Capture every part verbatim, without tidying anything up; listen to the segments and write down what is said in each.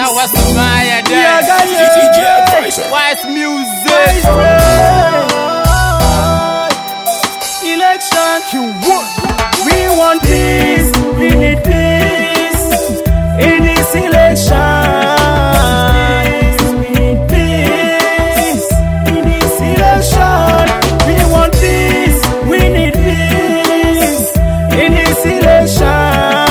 Now what's my day? Wise music. Election. We want peace. We need peace in this election. We need peace in this election. We want peace. We need peace in this election.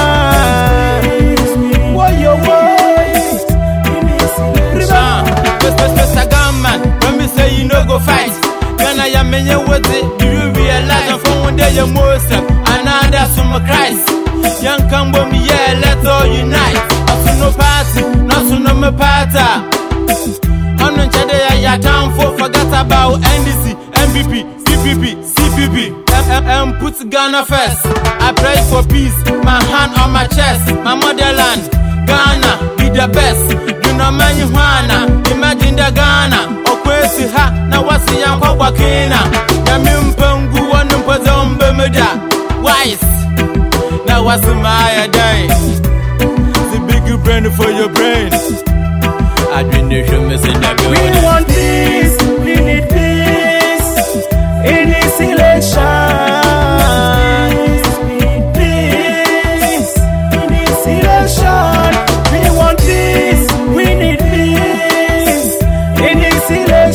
What your voice in this election? Mister Gunman, when we say you no go fight, when I am in your words, do you realize I'm from one day you're most another summer Christ? Young Cambo, yeah, let's all unite. Also no party, not so no me party. On the chade ya town for forget about N D C, M V P, C P P, C P P, and put Ghana first. I pray for peace, my hand on my chest, my motherland, Ghana, be the best. You know man you wanna, imagine the Ghana, or Kwesi ha, now what's the young Wakina? Yamimpungu, one Mpazombe Meda, wise. Now what's my day? The big brain for your brain. I dream the show me send that. We want peace, we need peace in this election. We need peace in this election. We want peace, we need peace in this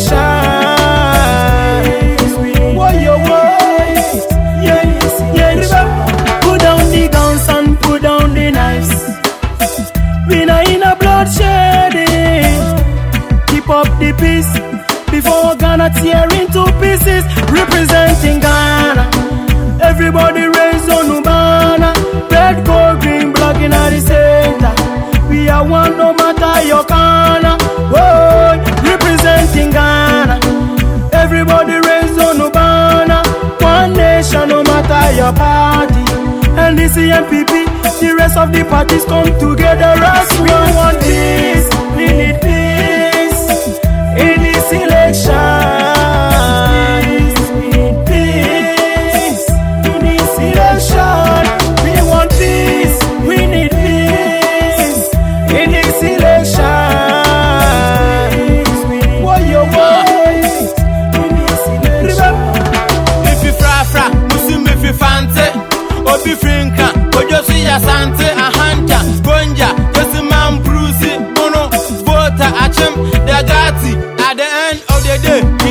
election. What your voice? Yeah, yeah, put down the guns and put down the knives. We not in a bloodshed. Keep up the peace before Ghana tear into pieces. Representing Ghana, everybody raise on Ubana. Red, gold, green, black in the center. We are one no matter your corner. Whoa, representing Ghana, everybody raise on Ubana. One nation no matter your party. And this is M P P, the rest of the parties come together as we want peace. We need peace in this election. We need peace in this election. We want peace. We need peace in this election. What your voice in this election? If you fra fra, Muslim if you fancy. Obi Frinka, Ojosi Asante, a hunter, Gonja, Josiman Brucey, Bono, Vota, Achem, Dagati. At the end of the day, we